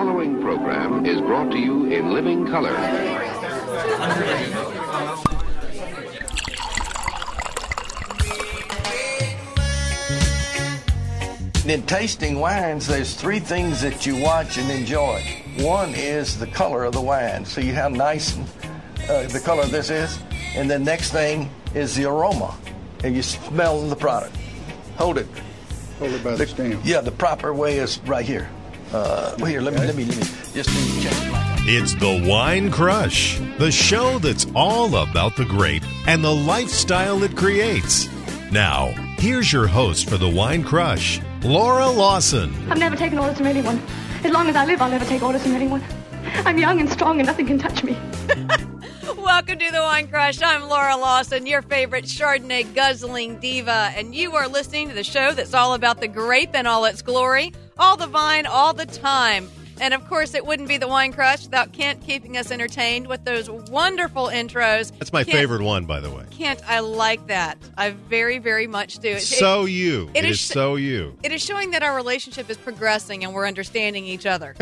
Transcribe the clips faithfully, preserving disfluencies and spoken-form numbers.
following program is brought to you in living color. In tasting wines, there's three things that you watch and enjoy. One is the color of the wine. See how nice uh, the color of this is? And the next thing is the aroma. And you smell the product. Hold it. Hold it by the stem. Yeah, the proper way is right here. Uh, well, here, let me, let me, let me just check it. It's the Wine Crush, the show that's all about the grape and the lifestyle it creates. Now, here's your host for the Wine Crush, Laura Lawson. I've never taken orders from anyone. As long as I live, I'll never take orders from anyone. I'm young and strong and nothing can touch me. Welcome to the Wine Crush. I'm Laura Lawson, your favorite Chardonnay guzzling diva, and you are listening to the show that's all about the grape and all its glory, all the vine, all the time. And, of course, it wouldn't be the Wine Crush without Kent keeping us entertained with those wonderful intros. That's my Kent, favorite one, by the way. Kent, I like that. I very, very much do. It, so it, you. It, it is, is so you. It is showing that our relationship is progressing and we're understanding each other.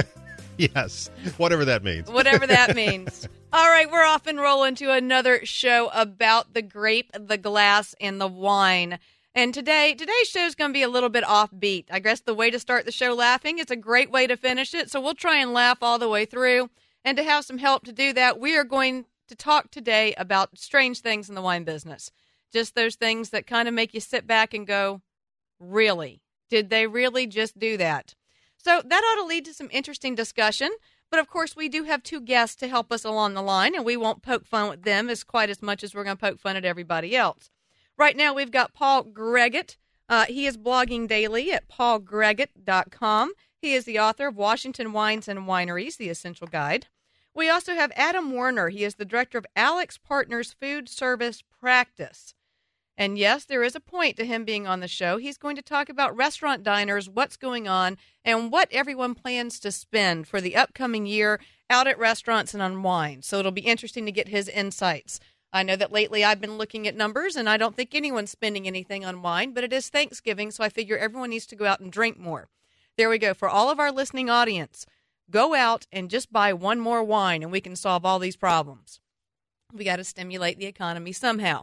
Yes, whatever that means. Whatever that means. All right, we're off and rolling to another show about the grape, the glass, and the wine. And today, today's show is going to be a little bit offbeat. I guess the way to start the show laughing, it's a great way to finish it. So we'll try and laugh all the way through. And to have some help to do that, we are going to talk today about strange things in the wine business. Just those things that kind of make you sit back and go, really? Did they really just do that? So that ought to lead to some interesting discussion. But, of course, we do have two guests to help us along the line, and we won't poke fun with them as quite as much as we're going to poke fun at everybody else. Right now, we've got Paul Greggett. Uh, he is blogging daily at paul greggett dot com. He is the author of Washington Wines and Wineries, The Essential Guide. We also have Adam Werner. He is the director of Alex Partners Food Service Practice. And yes, there is a point to him being on the show. He's going to talk about restaurant diners, what's going on, and what everyone plans to spend for the upcoming year out at restaurants and on wine. So it'll be interesting to get his insights. I know that lately I've been looking at numbers, and I don't think anyone's spending anything on wine, but it is Thanksgiving, so I figure everyone needs to go out and drink more. There we go. For all of our listening audience, go out and just buy one more wine, and we can solve all these problems. We got to stimulate the economy somehow.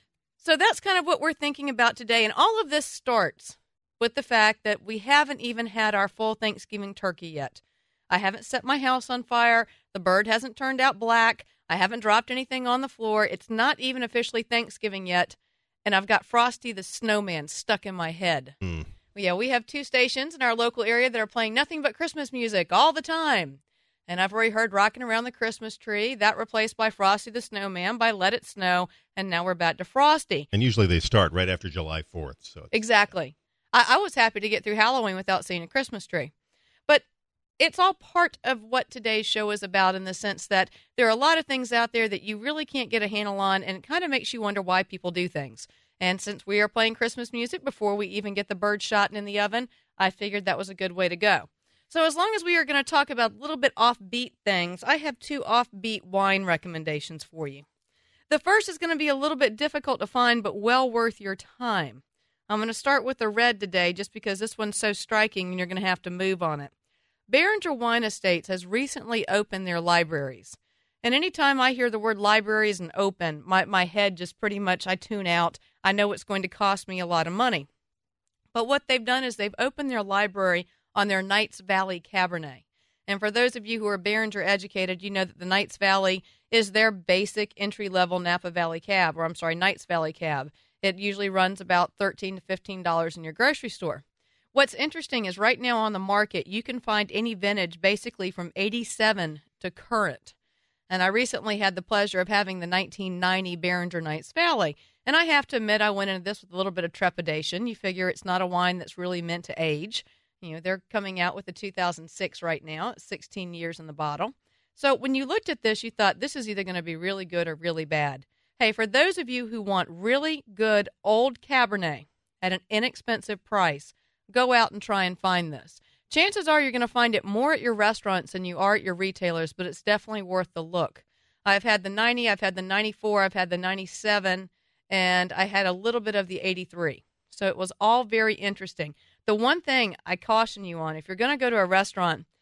So that's kind of what we're thinking about today, and all of this starts with the fact that we haven't even had our full Thanksgiving turkey yet. I haven't set my house on fire. The bird hasn't turned out black. I haven't dropped anything on the floor. It's not even officially Thanksgiving yet, and I've got Frosty the Snowman stuck in my head. Mm. Yeah, we have two stations in our local area that are playing nothing but Christmas music all the time. And I've already heard Rockin' Around the Christmas Tree, that replaced by Frosty the Snowman, by Let It Snow, and now we're back to Frosty. And usually they start right after July fourth. So exactly. I, I was happy to get through Halloween without seeing a Christmas tree. But it's all part of what today's show is about in the sense that there are a lot of things out there that you really can't get a handle on, and it kind of makes you wonder why people do things. And since we are playing Christmas music before we even get the bird shot in the oven, I figured that was a good way to go. So as long as we are going to talk about a little bit offbeat things, I have two offbeat wine recommendations for you. The first is going to be a little bit difficult to find, but well worth your time. I'm going to start with the red today just because this one's so striking and you're going to have to move on it. Beringer Wine Estates has recently opened their libraries. And anytime I hear the word libraries and open, my, my head just pretty much, I tune out. I know it's going to cost me a lot of money. But what they've done is they've opened their library on their Knights Valley Cabernet. And for those of you who are Beringer educated, you know that the Knights Valley is their basic entry-level Napa Valley Cab, or I'm sorry, Knights Valley Cab. It usually runs about thirteen to fifteen dollars in your grocery store. What's interesting is right now on the market, you can find any vintage basically from eighty-seven to current. And I recently had the pleasure of having the nineteen ninety Beringer Knights Valley. And I have to admit, I went into this with a little bit of trepidation. You figure it's not a wine that's really meant to age. You know, they're coming out with the two thousand six right now. It's sixteen years in the bottle. So when you looked at this, you thought this is either going to be really good or really bad. Hey, for those of you who want really good old Cabernet at an inexpensive price, go out and try and find this. Chances are you're going to find it more at your restaurants than you are at your retailers, but it's definitely worth the look. I've had the ninety, I've had the ninety-four, I've had the ninety-seven, and I had a little bit of the eighty-three. So it was all very interesting. The one thing I caution you on, if you're going to go to a restaurant,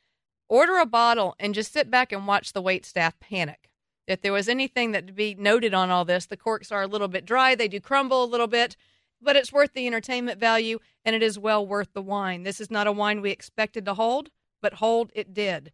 order a bottle and just sit back and watch the waitstaff panic. If there was anything that to be noted on all this, the corks are a little bit dry. They do crumble a little bit, but it's worth the entertainment value, and it is well worth the wine. This is not a wine we expected to hold, but hold it did.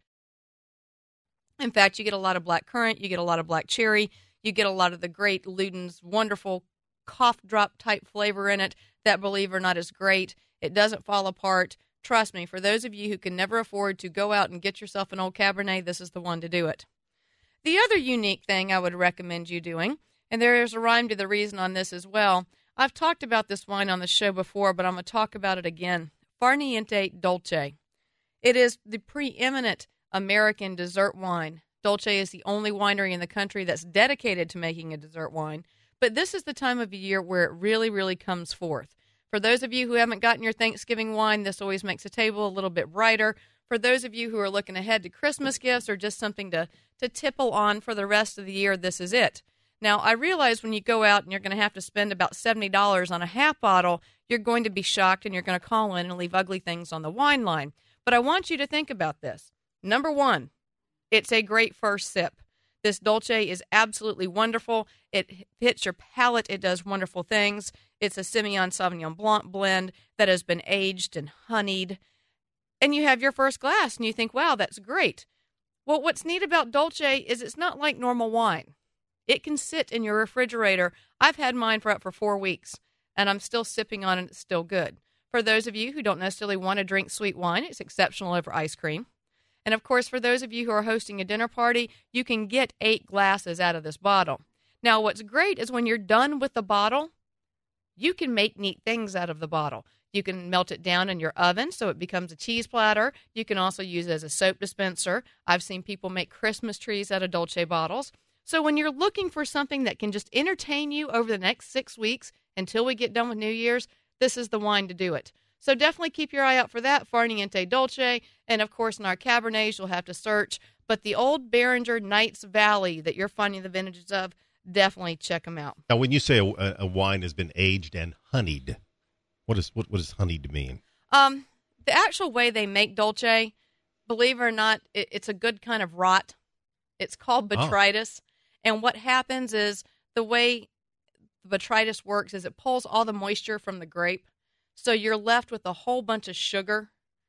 In fact, you get a lot of black currant, you get a lot of black cherry, you get a lot of the great Luden's wonderful cough drop type flavor in it that, believe it or not, is great. It doesn't fall apart. Trust me, for those of you who can never afford to go out and get yourself an old Cabernet, this is the one to do it. The other unique thing I would recommend you doing, and there is a rhyme to the reason on this as well. I've talked about this wine on the show before, but I'm going to talk about it again. Farniente Dolce. It is the preeminent American dessert wine. Dolce is the only winery in the country that's dedicated to making a dessert wine. But this is the time of year where it really, really comes forth. For those of you who haven't gotten your Thanksgiving wine, this always makes the table a little bit brighter. For those of you who are looking ahead to Christmas gifts or just something to, to tipple on for the rest of the year, this is it. Now, I realize when you go out and you're going to have to spend about seventy dollars on a half bottle, you're going to be shocked and you're going to call in and leave ugly things on the wine line. But I want you to think about this. Number one, it's a great first sip. This Dolce is absolutely wonderful. It hits your palate. It does wonderful things. It's a Semillon Sauvignon Blanc blend that has been aged and honeyed. And you have your first glass and you think, wow, that's great. Well, what's neat about Dolce is it's not like normal wine. It can sit in your refrigerator. I've had mine for up for four weeks, and I'm still sipping on it. It's still good. For those of you who don't necessarily want to drink sweet wine, it's exceptional over ice cream. And, of course, for those of you who are hosting a dinner party, you can get eight glasses out of this bottle. Now, what's great is when you're done with the bottle, you can make neat things out of the bottle. You can melt it down in your oven so it becomes a cheese platter. You can also use it as a soap dispenser. I've seen people make Christmas trees out of Dolce bottles. So when you're looking for something that can just entertain you over the next six weeks until we get done with New Year's, this is the wine to do it. So definitely keep your eye out for that, Farniente Dolce. And, of course, in our Cabernets, you'll have to search. But the old Beringer Knights Valley that you're finding the vintages of, definitely check them out. Now, when you say a, a wine has been aged and honeyed, what, is, what, what does honeyed mean? Um, the actual way they make Dolce, believe it or not, it, it's a good kind of rot. It's called botrytis. Oh. And what happens is the way botrytis works is it pulls all the moisture from the grape. So you're left with a whole bunch of sugar.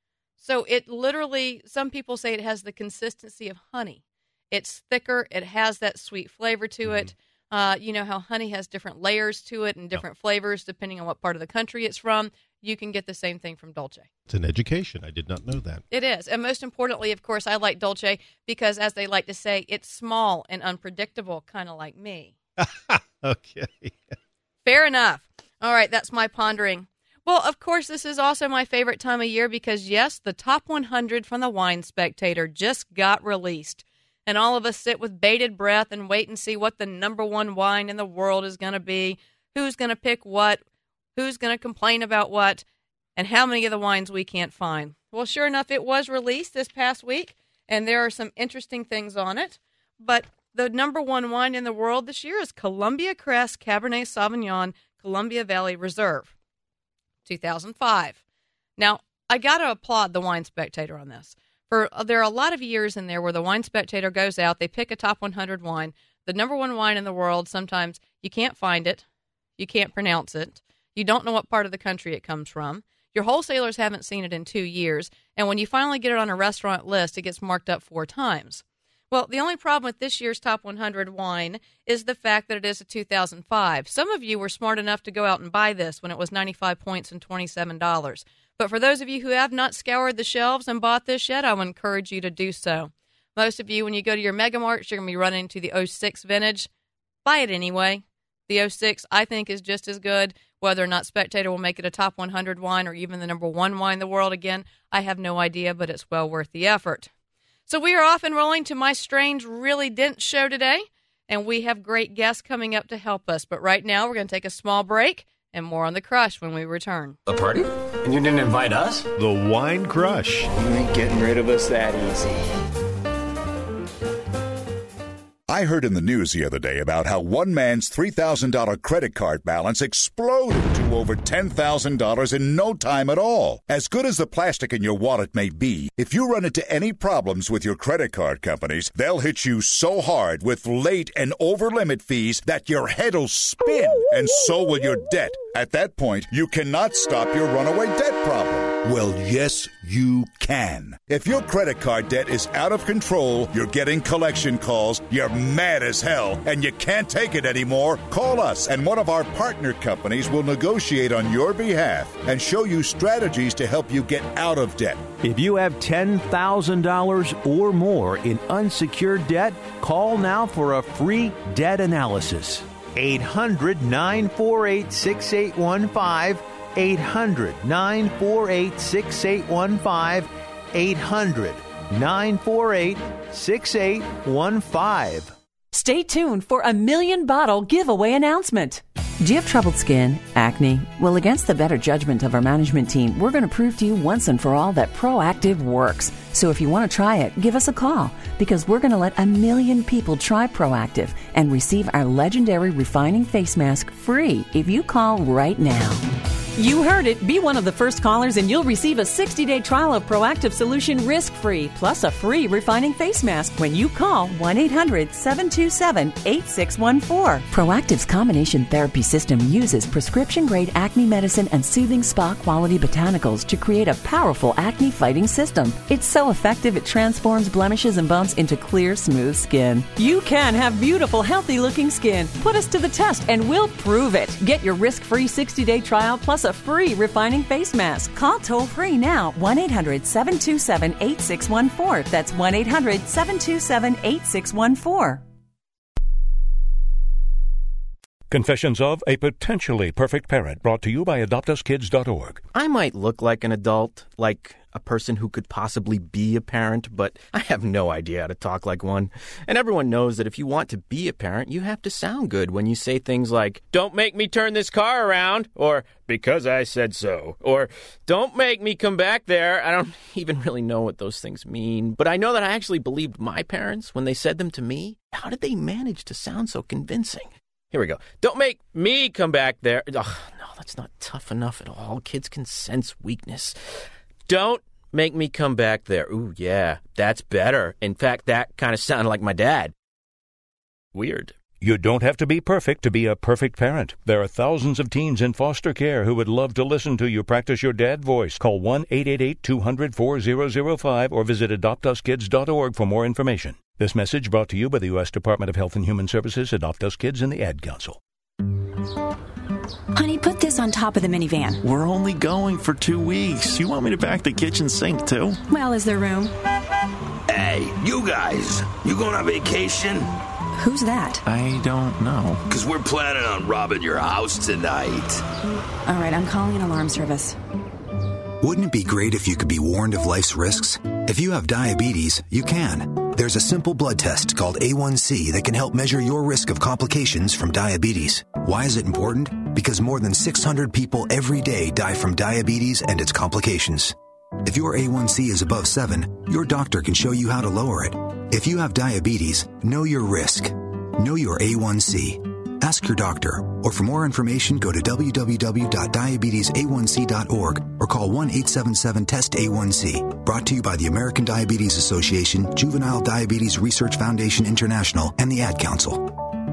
So it literally, some people say it has the consistency of honey. It's thicker. It has that sweet flavor to mm-hmm. it. Uh, you know how honey has different layers to it and different oh. flavors depending on what part of the country it's from. You can get the same thing from Dolce. It's an education. I did not know that. It is. And most importantly, of course, I like Dolce because, as they like to say, it's small and unpredictable, kind of like me. Okay. Fair enough. All right, that's my pondering. Well, of course, this is also my favorite time of year because, yes, the top one hundred from the Wine Spectator just got released. And all of us sit with bated breath and wait and see what the number one wine in the world is going to be, who's going to pick what, who's going to complain about what, and how many of the wines we can't find. Well, sure enough, it was released this past week, and there are some interesting things on it. But the number one wine in the world this year is Columbia Crest Cabernet Sauvignon Columbia Valley Reserve, two thousand five. Now, I got to applaud the Wine Spectator on this. For there are a lot of years in there where the Wine Spectator goes out, they pick a top one hundred wine, the number one wine in the world. Sometimes you can't find it, you can't pronounce it, you don't know what part of the country it comes from. Your wholesalers haven't seen it in two years, and when you finally get it on a restaurant list, it gets marked up four times. Well, the only problem with this year's top one hundred wine is the fact that it is a two thousand five. Some of you were smart enough to go out and buy this when it was ninety-five points and twenty-seven dollars. But for those of you who have not scoured the shelves and bought this yet, I would encourage you to do so. Most of you, when you go to your Mega Marts, you're going to be running into the oh six vintage. Buy it anyway. The oh six, I think, is just as good. Whether or not Spectator will make it a top one hundred wine or even the number one wine in the world again, I have no idea, but it's well worth the effort. So we are off and rolling to my strange, really dense show today, and we have great guests coming up to help us. But right now, we're going to take a small break, and more on The Crush when we return. A party? And you didn't invite us? The Wine Crush. You ain't getting rid of us that easy. I heard in the news the other day about how one man's three thousand dollars credit card balance exploded to over ten thousand dollars in no time at all. As good as the plastic in your wallet may be, if you run into any problems with your credit card companies, they'll hit you so hard with late and over-limit fees that your head'll spin, and so will your debt. At that point, you cannot stop your runaway debt problem. Well, yes, you can. If your credit card debt is out of control, you're getting collection calls, you're mad as hell, and you can't take it anymore, call us, and one of our partner companies will negotiate on your behalf and show you strategies to help you get out of debt. If you have ten thousand dollars or more in unsecured debt, call now for a free debt analysis. eight hundred, nine four eight, six eight one five. eight hundred, nine four eight, six eight one five. eight hundred, nine four eight, six eight one five. Stay tuned for a million bottle giveaway announcement. Do you have troubled skin, acne? Well, against the better judgment of our management team, we're going to prove to you once and for all that Proactiv works. So if you want to try it, give us a call, because we're going to let a million people try Proactiv and receive our legendary refining face mask free if you call right now. You heard it. Be one of the first callers and you'll receive a sixty-day trial of Proactiv Solution risk-free, plus a free refining face mask when you call one eight hundred, seven two seven, eight six one four. Proactiv's combination therapy system uses prescription-grade acne medicine and soothing spa-quality botanicals to create a powerful acne-fighting system. It's so effective it transforms blemishes and bumps into clear, smooth skin. You can have beautiful, healthy-looking skin. Put us to the test and we'll prove it. Get your risk-free sixty-day trial plus a free refining face mask. Call toll-free now, one eight hundred, seven two seven, eight six one four. That's one eight hundred, seven two seven, eight six one four. Confessions of a Potentially Perfect Parent, brought to you by adopt us kids dot org. I might look like an adult, like a person who could possibly be a parent, but I have no idea how to talk like one. And everyone knows that if you want to be a parent, you have to sound good when you say things like, "Don't make me turn this car around," or "Because I said so," or "Don't make me come back there." I don't even really know what those things mean, but I know that I actually believed my parents when they said them to me. How did they manage to sound so convincing? Here we go. "Don't make me come back there." Ugh, no, that's not tough enough at all. Kids can sense weakness. "Don't make me come back there." Ooh, yeah, that's better. In fact, that kind of sounded like my dad. Weird. You don't have to be perfect to be a perfect parent. There are thousands of teens in foster care who would love to listen to you practice your dad voice. Call one eight eight eight, two hundred, four thousand five or visit adopt us kids dot org for more information. This message brought to you by the U S Department of Health and Human Services, Adopt Us Kids, and the Ad Council. Honey, put this on top of the minivan. We're only going for two weeks. You want me to pack the kitchen sink, too? Well, is there room? Hey, you guys, you going on vacation? Who's that? I don't know. Because we're planning on robbing your house tonight. All right, I'm calling an alarm service. Wouldn't it be great if you could be warned of life's risks? If you have diabetes, you can. There's a simple blood test called A one C that can help measure your risk of complications from diabetes. Why is it important? Because more than six hundred people every day die from diabetes and its complications. If your A one C is above seven, your doctor can show you how to lower it. If you have diabetes, know your risk. Know your A one C. Ask your doctor, or for more information, go to w w w dot diabetes a one c dot org or call one eight seven seven test A one C. Brought to you by the American Diabetes Association, Juvenile Diabetes Research Foundation International, and the Ad Council.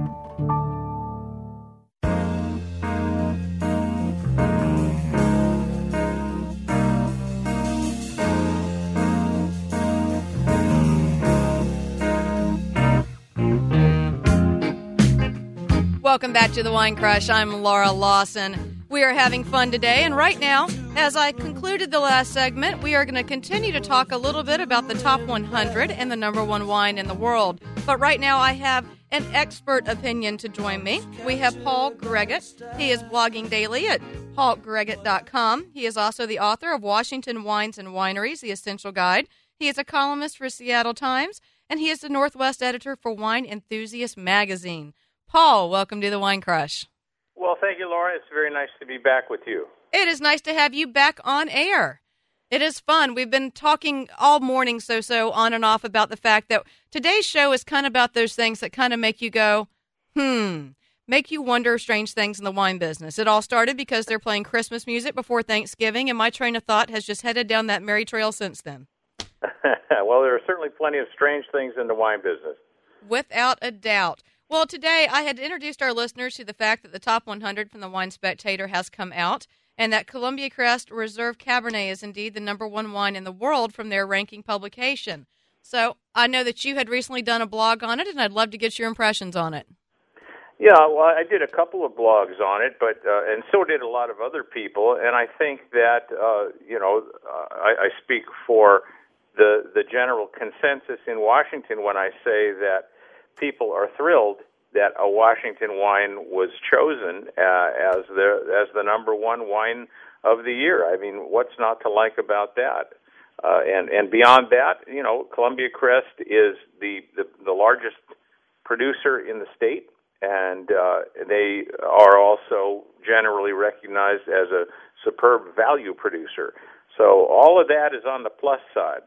Welcome back to the Wine Crush. I'm Laura Lawson. We are having fun today, and right now, as I concluded the last segment, we are going to continue to talk a little bit about the top one hundred and the number one wine in the world. But right now, I have an expert opinion to join me. We have Paul Greggett. He is blogging daily at paul greggett dot com. He is also the author of Washington Wines and Wineries, The Essential Guide. He is a columnist for Seattle Times, and he is the Northwest editor for Wine Enthusiast magazine. Paul, welcome to the Wine Crush. Well, thank you, Laura. It's very nice to be back with you. It is nice to have you back on air. It is fun. We've been talking all morning so-so on and off about the fact that today's show is kind of about those things that kind of make you go, hmm, make you wonder strange things in the wine business. It all started because they're playing Christmas music before Thanksgiving, and my train of thought has just headed down that merry trail since then. Well, there are certainly plenty of strange things in the wine business. Without a doubt. Well, today I had introduced our listeners to the fact that the Top one hundred from the Wine Spectator has come out, and that Columbia Crest Reserve Cabernet is indeed the number one wine in the world from their ranking publication. So I know that you had recently done a blog on it, and I'd love to get your impressions on it. Yeah, well, I did a couple of blogs on it, but uh, and so did a lot of other people, and I think that, uh, you know, uh, I, I speak for the the general consensus in Washington when I say that people are thrilled that a Washington wine was chosen uh, as the as the number one wine of the year. I mean, what's not to like about that? Uh, and and beyond that, you know, Columbia Crest is the the, the largest producer in the state, and uh, they are also generally recognized as a superb value producer. So all of that is on the plus side.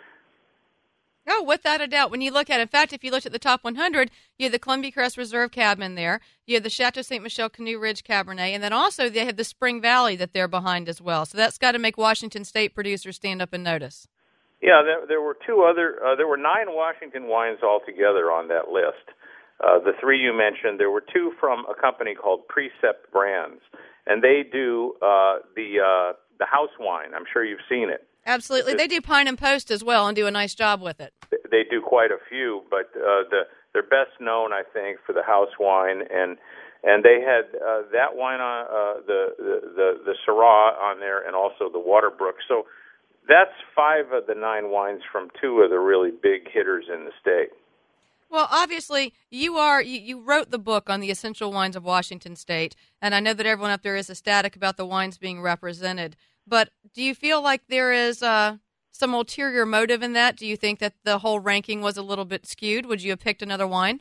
Oh, without a doubt. When you look at it, in fact, if you looked at the top one hundred, you have the Columbia Crest Reserve Cab in there. You have the Chateau Saint Michelle Canoe Ridge Cabernet. And then also they have the Spring Valley that they're behind as well. So that's got to make Washington State producers stand up and notice. Yeah, there, there were two other, uh, there were nine Washington wines altogether on that list. Uh, the three you mentioned, there were two from a company called Precept Brands. And they do uh, the uh, the house wine. I'm sure you've seen it. Absolutely. They do Pine and Post as well and do a nice job with it. They do quite a few, but uh, the, they're best known, I think, for the house wine, and and they had uh, that wine on uh, the, the the the Syrah on there, and also the Waterbrook. So that's five of the nine wines from two of the really big hitters in the state. Well, obviously, you are you, you wrote the book on the essential wines of Washington State, and I know that everyone up there is ecstatic about the wines being represented. But do you feel like there is uh, some ulterior motive in that? Do you think that the whole ranking was a little bit skewed? Would you have picked another wine?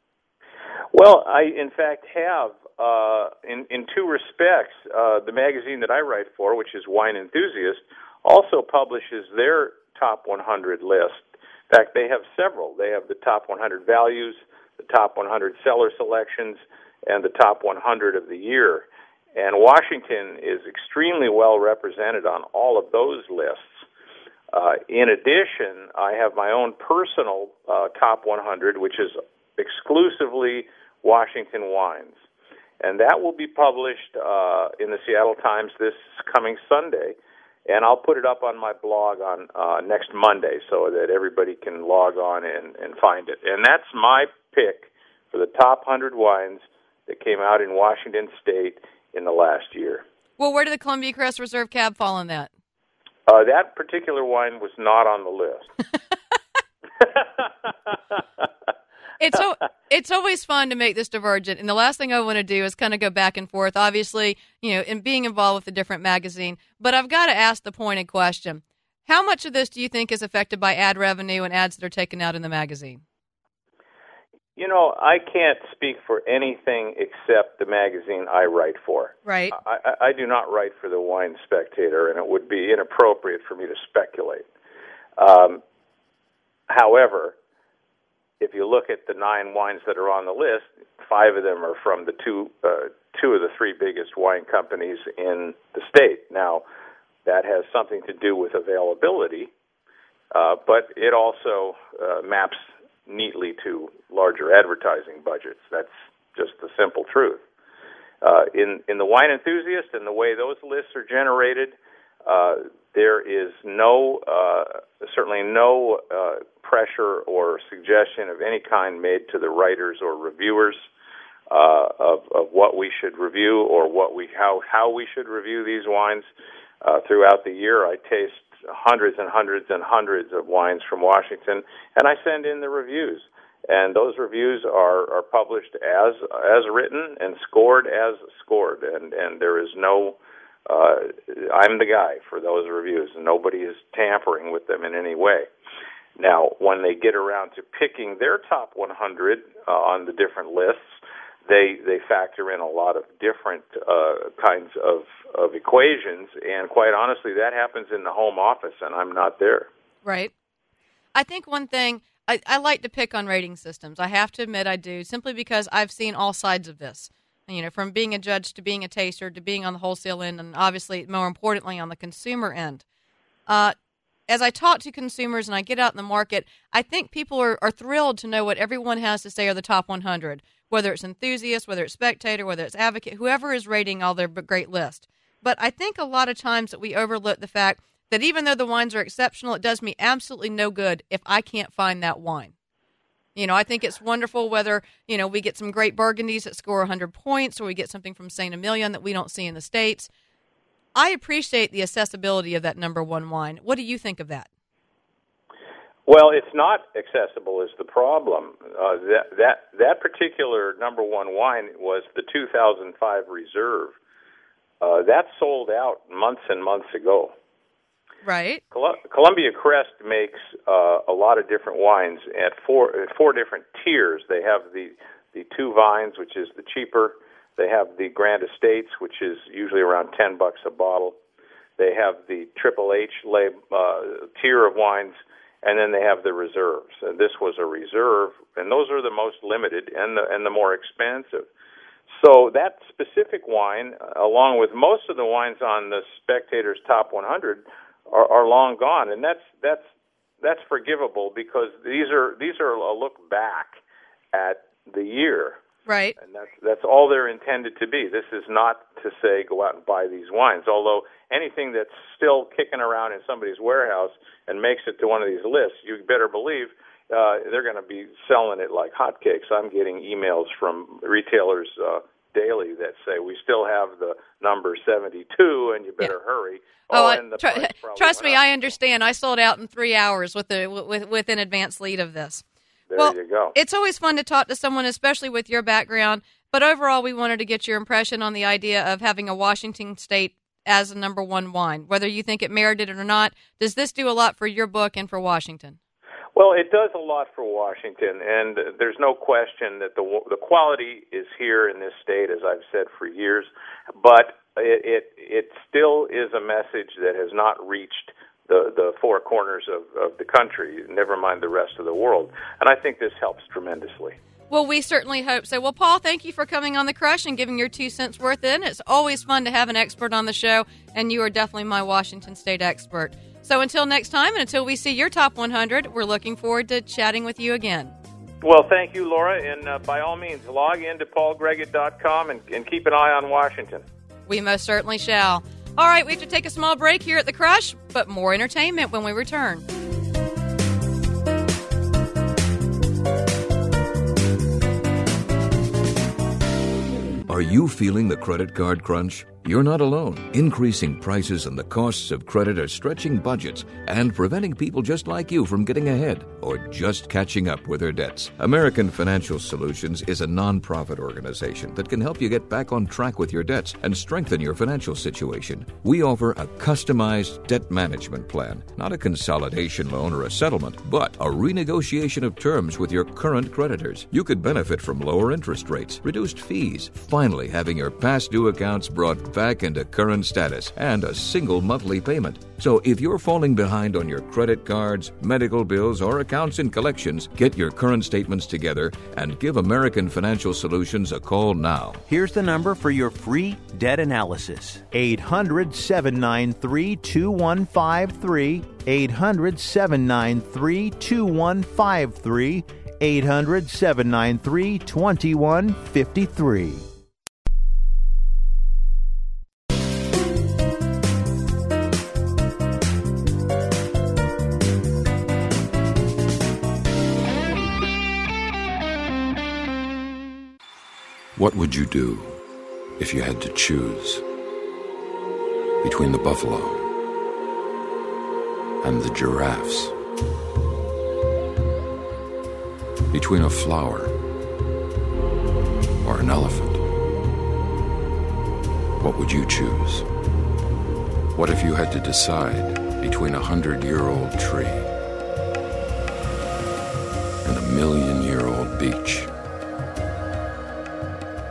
Well, I, in fact, have. Uh, in, in two respects, uh, the magazine that I write for, which is Wine Enthusiast, also publishes their top one hundred list. In fact, they have several. They have the top one hundred values, the top one hundred cellar selections, and the top one hundred of the year. And Washington is extremely well represented on all of those lists. Uh, in addition, I have my own personal uh, top one hundred, which is exclusively Washington wines. And that will be published uh, in the Seattle Times this coming Sunday. And I'll put it up on my blog on uh, next Monday so that everybody can log on and, and find it. And that's my pick for the top one hundred wines that came out in Washington State in the last year. Well, where did the Columbia Crest Reserve Cab fall in that? Uh, that particular wine was not on the list. It's so, it's always fun to make this divergent, and the last thing I want to do is kind of go back and forth, obviously, you know, in being involved with a different magazine. But I've got to ask the pointed question. How much of this do you think is affected by ad revenue and ads that are taken out in the magazine? You know, I can't speak for anything except the magazine I write for. Right. I, I, I do not write for the Wine Spectator, and it would be inappropriate for me to speculate. Um, however, if you look at the nine wines that are on the list, five of them are from the two uh, two of the three biggest wine companies in the state. Now, that has something to do with availability, uh, but it also uh, maps neatly to larger advertising budgets. That's just the simple truth. Uh, in in the Wine Enthusiast and the way those lists are generated, uh, there is no, uh, certainly no uh, pressure or suggestion of any kind made to the writers or reviewers uh, of, of what we should review or what we how how we should review these wines. Uh, throughout the year, I taste hundreds and hundreds and hundreds of wines from Washington, and I send in the reviews. And those reviews are, are published as as written and scored as scored. And, and there is no, uh, I'm the guy for those reviews, and nobody is tampering with them in any way. Now, when they get around to picking their top one hundred uh, on the different lists, they they factor in a lot of different uh, kinds of, of equations, and quite honestly, that happens in the home office, and I'm not there. Right. I think one thing, I, I like to pick on rating systems. I have to admit I do, simply because I've seen all sides of this. You know, from being a judge to being a taster to being on the wholesale end, and obviously, more importantly, on the consumer end. Uh, as I talk to consumers and I get out in the market, I think people are, are thrilled to know what everyone has to say are the top one hundred, whether it's enthusiast, whether it's spectator, whether it's advocate, whoever is rating all their great list. But I think a lot of times that we overlook the fact that even though the wines are exceptional, it does me absolutely no good if I can't find that wine. You know, I think it's wonderful whether, you know, we get some great Burgundies that score one hundred points, or we get something from Saint Emilion that we don't see in the States. I appreciate the accessibility of that number one wine. What do you think of that? Well, it's not accessible is the problem. Uh, that that that particular number one wine was the two thousand five Reserve. Uh, that sold out months and months ago. Right. Col- Columbia Crest makes uh, a lot of different wines at four four different tiers. They have the the two vines, which is the cheaper. They have the Grand Estates, which is usually around ten bucks a bottle. They have the Triple H lab, uh, tier of wines, and then they have the reserves. And this was a reserve, and those are the most limited and the and the more expensive. So that specific wine, along with most of the wines on the Spectator's Top one hundred, are, are long gone, and that's that's that's forgivable because these are these are a look back at the year. Right. And that's that's all they're intended to be. This is not to say go out and buy these wines, although anything that's still kicking around in somebody's warehouse and makes it to one of these lists, you better believe uh, they're going to be selling it like hotcakes. I'm getting emails from retailers uh, daily that say, we still have the number seventy-two and you better yeah. hurry. Oh, oh I, and the tr- trust me, up. I understand. I sold out in three hours with, the, with, with an advance lead of this. There well, you go. It's always fun to talk to someone, especially with your background. But overall, we wanted to get your impression on the idea of having a Washington State as a number one wine. Whether you think it merited it or not, does this do a lot for your book and for Washington? Well, it does a lot for Washington, and there's no question that the the quality is here in this state, as I've said for years. But it it, it still is a message that has not reached the, the four corners of, of the country, never mind the rest of the world. And I think this helps tremendously. Well, we certainly hope so. Well, Paul, thank you for coming on The Crush and giving your two cents worth in. It's always fun to have an expert on the show, and you are definitely my Washington State expert. So until next time, and until we see your top one hundred, we're looking forward to chatting with you again. Well, thank you, Laura, and uh, by all means, log in to paul greggett dot com and, and keep an eye on Washington. We most certainly shall. All right, we have to take a small break here at The Crush, but more entertainment when we return. Are you feeling the credit card crunch? You're not alone. Increasing prices and the costs of credit are stretching budgets and preventing people just like you from getting ahead or just catching up with their debts. American Financial Solutions is a nonprofit organization that can help you get back on track with your debts and strengthen your financial situation. We offer a customized debt management plan, not a consolidation loan or a settlement, but a renegotiation of terms with your current creditors. You could benefit from lower interest rates, reduced fees, finally having your past due accounts brought back into current status, and a single monthly payment. So if you're falling behind on your credit cards, medical bills, or accounts and collections, get your current statements together and give American Financial Solutions a call now. Here's the number for your free debt analysis. eight hundred, seven nine three, two one five three. eight hundred, seven nine three, two one five three. eight hundred, seven nine three, two one five three. What would you do if you had to choose between the buffalo and the giraffes? Between a flower or an elephant? What would you choose? What if you had to decide between a hundred-year-old tree and a million-year-old beach?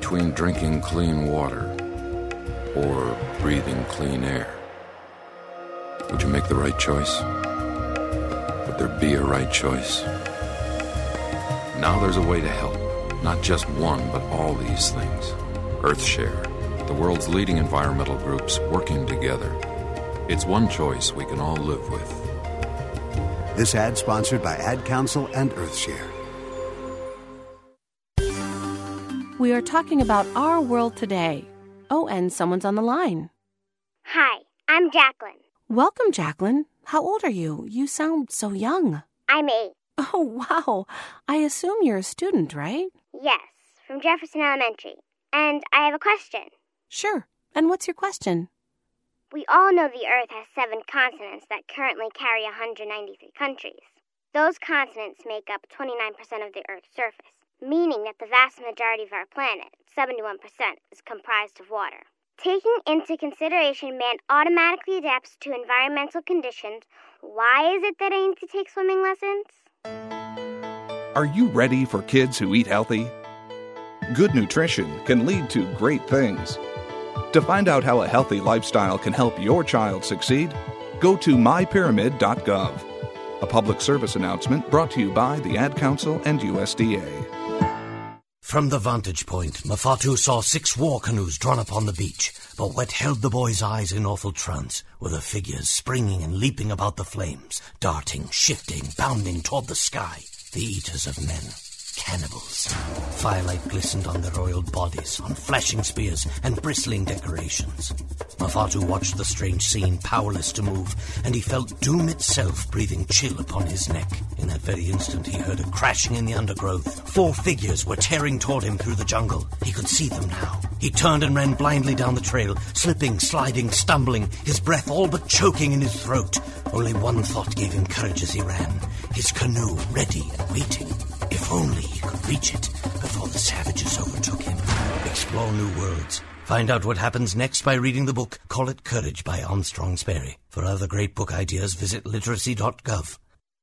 between drinking clean water or breathing clean air? Would you make the right choice? Would there be a right choice? Now there's a way to help. Not just one, but all these things. EarthShare, the world's leading environmental groups working together. It's one choice we can all live with. This ad sponsored by Ad Council and EarthShare. We are talking about our world today. Oh, and someone's on the line. Hi, I'm Jacqueline. Welcome, Jacqueline. How old are you? You sound so young. I'm eight. Oh, wow. I assume you're a student, right? Yes, from Jefferson Elementary. And I have a question. Sure. And what's your question? We all know the Earth has seven continents that currently carry one hundred ninety-three countries. Those continents make up twenty-nine percent of the Earth's surface, meaning that the vast majority of our planet, seventy-one percent, is comprised of water. Taking into consideration man automatically adapts to environmental conditions, why is it that I need to take swimming lessons? Are you ready for kids who eat healthy? Good nutrition can lead to great things. To find out how a healthy lifestyle can help your child succeed, go to my pyramid dot gov. A public service announcement brought to you by the Ad Council and U S D A. From the vantage point, Mafatu saw six war canoes drawn up on the beach, but what held the boy's eyes in awful trance were the figures springing and leaping about the flames, darting, shifting, bounding toward the sky, the eaters of men. Cannibals. Firelight glistened on their oiled bodies, on flashing spears and bristling decorations. Mafatu watched the strange scene, powerless to move, and he felt doom itself breathing chill upon his neck. In that very instant, he heard a crashing in the undergrowth. Four figures were tearing toward him through the jungle. He could see them now. He turned and ran blindly down the trail, slipping, sliding, stumbling, his breath all but choking in his throat. Only one thought gave him courage as he ran. His canoe ready and waiting. If only he could reach it before the savages overtook him. Explore new worlds. Find out what happens next by reading the book Call It Courage by Armstrong Sperry. For other great book ideas, visit literacy dot gov.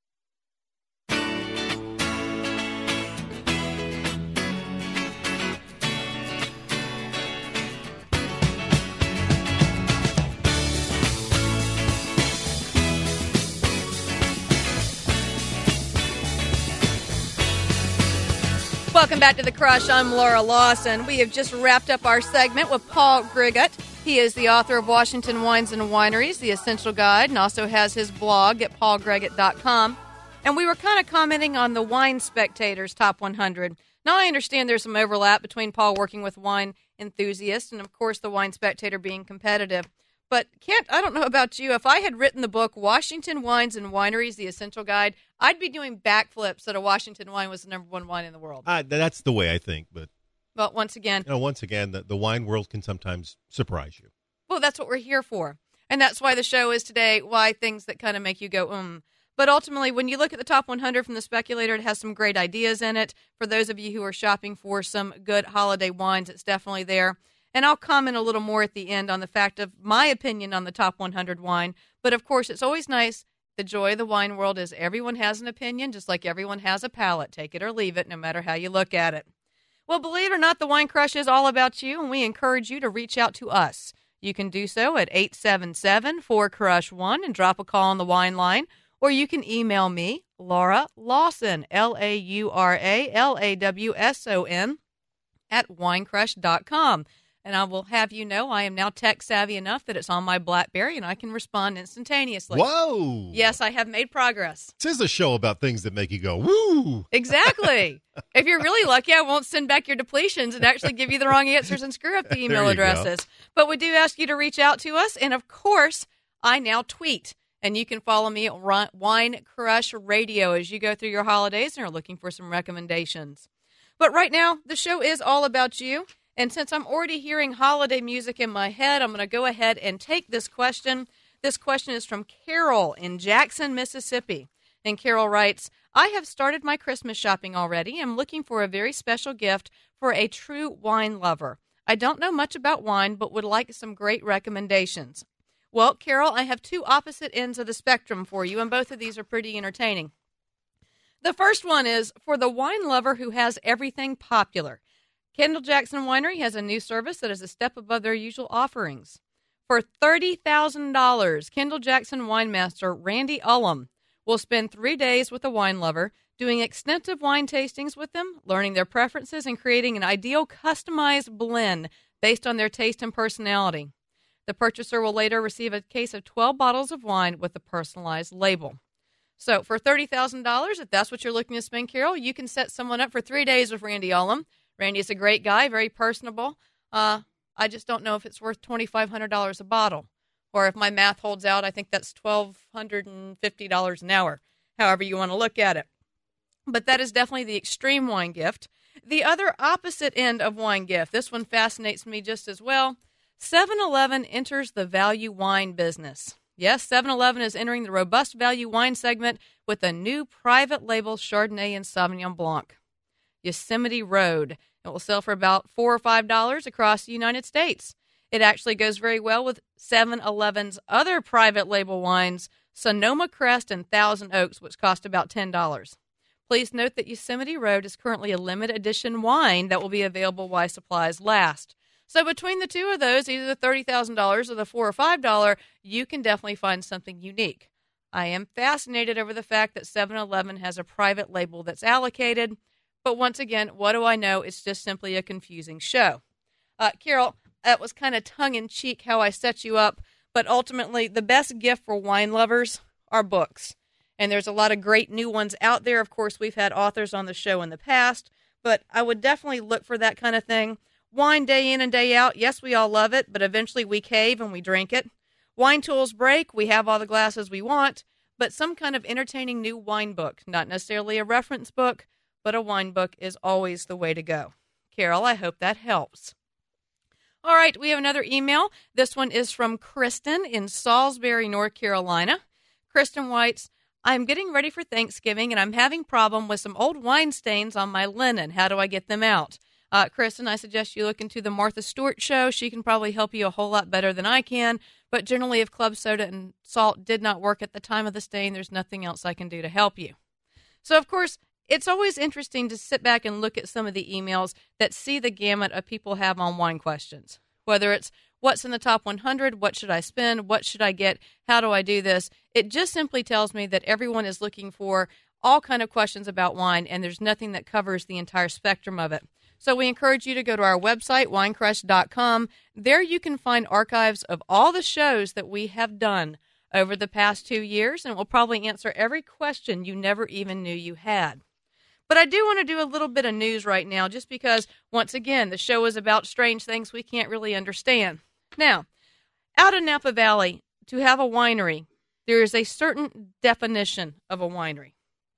Welcome back to The Crush. I'm Laura Lawson. We have just wrapped up our segment with Paul Griggett. He is the author of Washington Wines and Wineries, The Essential Guide, and also has his blog at paul griggett dot com. And we were kind of commenting on the Wine Spectator's Top one hundred. Now, I understand there's some overlap between Paul working with wine enthusiasts and, of course, the Wine Spectator being competitive. But, Kent, I don't know about you. If I had written the book Washington Wines and Wineries, The Essential Guide, I'd be doing backflips that a Washington wine was the number one wine in the world. Uh, that's the way I think. But But once again, you know, once again, the, the wine world can sometimes surprise you. Well, that's what we're here for. And that's why the show is today, why things that kind of make you go, um. But ultimately, when you look at the top one hundred from The Speculator, it has some great ideas in it. For those of you who are shopping for some good holiday wines, it's definitely there. And I'll comment a little more at the end on the fact of my opinion on the top one hundred wine. But, of course, it's always nice. The joy of the wine world is everyone has an opinion, just like everyone has a palate. Take it or leave it, no matter how you look at it. Well, believe it or not, the Wine Crush is all about you, and we encourage you to reach out to us. You can do so at eight seven seven, four, crush one and drop a call on the wine line, or you can email me, Laura Lawson, L A U R A L A W S O N, at winecrush dot com. And I will have you know I am now tech savvy enough that it's on my BlackBerry and I can respond instantaneously. Whoa! Yes, I have made progress. This is a show about things that make you go, woo! Exactly. If you're really lucky, I won't send back your depletions and actually give you the wrong answers and screw up the email addresses. Go. But we do ask you to reach out to us. And, of course, I now tweet. And you can follow me at Wine Crush Radio as you go through your holidays and are looking for some recommendations. But right now, the show is all about you. And since I'm already hearing holiday music in my head, I'm going to go ahead and take this question. This question is from Carol in Jackson, Mississippi. And Carol writes, I have started my Christmas shopping already. I'm looking for a very special gift for a true wine lover. I don't know much about wine, but would like some great recommendations. Well, Carol, I have two opposite ends of the spectrum for you, and both of these are pretty entertaining. The first one is for the wine lover who has everything popular. Kendall Jackson Winery has a new service that is a step above their usual offerings. For thirty thousand dollars, Kendall Jackson winemaster Randy Ullum will spend three days with a wine lover, doing extensive wine tastings with them, learning their preferences, and creating an ideal customized blend based on their taste and personality. The purchaser will later receive a case of twelve bottles of wine with a personalized label. So for thirty thousand dollars, if that's what you're looking to spend, Carol, you can set someone up for three days with Randy Ullum. Randy is a great guy, very personable. Uh, I just don't know if it's worth twenty-five hundred dollars a bottle. Or if my math holds out, I think that's one thousand two hundred fifty dollars an hour, however you want to look at it. But that is definitely the extreme wine gift. The other opposite end of wine gift, this one fascinates me just as well. seven eleven enters the value wine business. Yes, seven eleven is entering the robust value wine segment with a new private label Chardonnay and Sauvignon Blanc. Yosemite Road. It will sell for about four or five dollars across the United States. It actually goes very well with seven eleven's other private label wines, Sonoma Crest and Thousand Oaks, which cost about ten dollars. Please note that Yosemite Road is currently a limited edition wine that will be available while supplies last. So between the two of those, either the thirty thousand dollars or the four or five dollars, you can definitely find something unique. I am fascinated over the fact that seven eleven has a private label that's allocated. But once again, what do I know? It's just simply a confusing show. Uh, Carol, that was kind of tongue-in-cheek how I set you up, but ultimately the best gift for wine lovers are books. And there's a lot of great new ones out there. Of course, we've had authors on the show in the past, but I would definitely look for that kind of thing. Wine day in and day out, yes, we all love it, but eventually we cave and we drink it. Wine tools break, we have all the glasses we want, but some kind of entertaining new wine book, not necessarily a reference book, but a wine book is always the way to go. Carol, I hope that helps. All right, we have another email. This one is from Kristen in Salisbury, North Carolina. Kristen writes, I'm getting ready for Thanksgiving, and I'm having a problem with some old wine stains on my linen. How do I get them out? Uh, Kristen, I suggest you look into the Martha Stewart show. She can probably help you a whole lot better than I can. But generally, if club soda and salt did not work at the time of the stain, there's nothing else I can do to help you. So, of course, it's always interesting to sit back and look at some of the emails that see the gamut of people have on wine questions. Whether it's what's in the top one hundred, what should I spend, what should I get, how do I do this? It just simply tells me that everyone is looking for all kind of questions about wine, and there's nothing that covers the entire spectrum of it. So we encourage you to go to our website, wine crush dot com. There you can find archives of all the shows that we have done over the past two years, and we'll probably answer every question you never even knew you had. But I do want to do a little bit of news right now, just because, once again, the show is about strange things we can't really understand. Now, out in Napa Valley, to have a winery, there is a certain definition of a winery.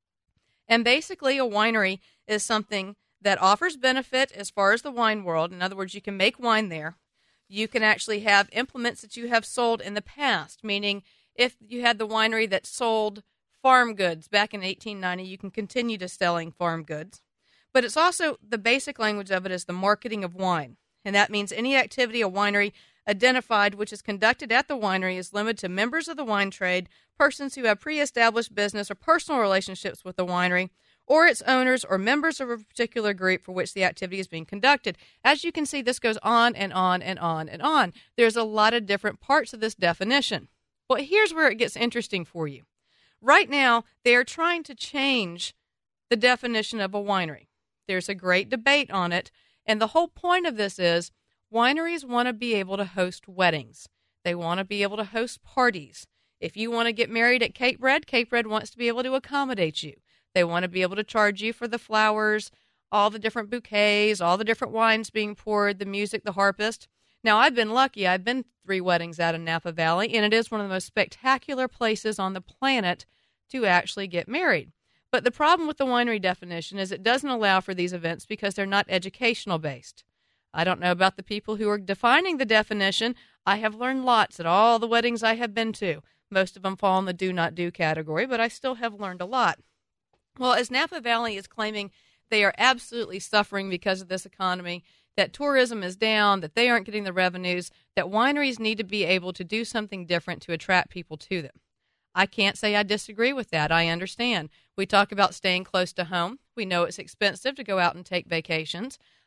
And basically, a winery is something that offers benefit as far as the wine world. In other words, you can make wine there. You can actually have implements that you have sold in the past, meaning if you had the winery that sold farm goods back in eighteen ninety, you can continue to selling farm goods. But it's also, the basic language of it is the marketing of wine. And that means any activity a winery identified which is conducted at the winery is limited to members of the wine trade, persons who have pre-established business or personal relationships with the winery, or its owners or members of a particular group for which the activity is being conducted. As you can see, this goes on and on and on and on. There's a lot of different parts of this definition. Well, here's where it gets interesting for you. Right now, they are trying to change the definition of a winery. There's a great debate on it, and the whole point of this is wineries want to be able to host weddings. They want to be able to host parties. If you want to get married at Cape Red, Cape Red wants to be able to accommodate you. They want to be able to charge you for the flowers, all the different bouquets, all the different wines being poured, the music, the harpist. Now, I've been lucky. I've been three weddings out in Napa Valley, and it is one of the most spectacular places on the planet to actually get married. But the problem with the winery definition is it doesn't allow for these events because they're not educational based. I don't know about the people who are defining the definition. I have learned lots at all the weddings I have been to. Most of them fall in the do not do category, but I still have learned a lot. Well, as Napa Valley is claiming they are absolutely suffering because of this economy, that tourism is down, that they aren't getting the revenues, that wineries need to be able to do something different to attract people to them. I can't say I disagree with that. I understand. We talk about staying close to home. We know it's expensive to go out and take vacations.